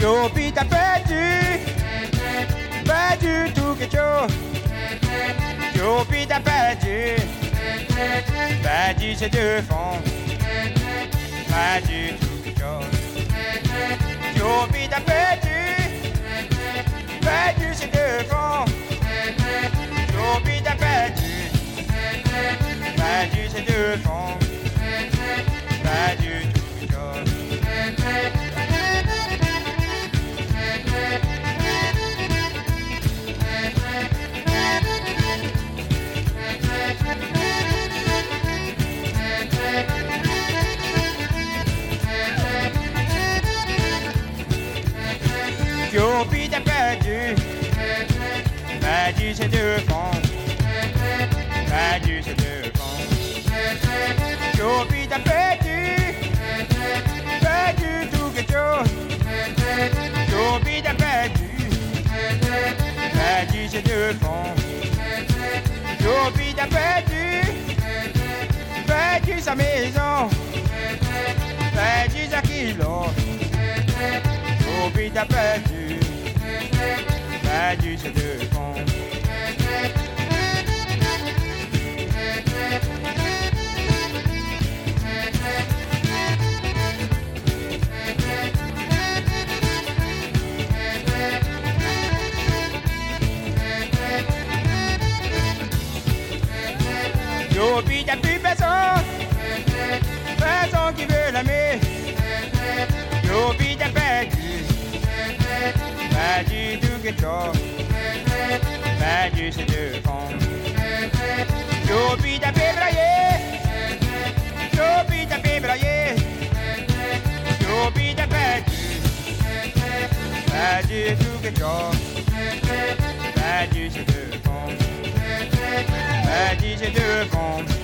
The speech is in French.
Yopi t'as perdu tout quelque chose. Yopi t'as perdu ses deux fonds, perdu tout quelque chose. Yopi t'as perdu ses deux fonds. Yopi t'as perdu ses deux fonds, perdu tout quelque chose. Yopi t'as perdu ses deux fonds, perdu ses deux fonds. Yopi t'as perdu tout quelque chose. Yopi t'as perdu ses deux fonds. Yopi t'as perdu sa maison, perdu sa kilo. Yopi t'as perdu ses deux fonds. Yopi t'as plus personne qui veut l'aimer. Yopi t'as perdu tout quelque chose, perdu ses deux fonds. Yopi t'as pébraillé, Yopi t'as pébraillé. Yopi t'as perdu tout quelque chose, perdu ses deux fonds, perdu ses deux fonds.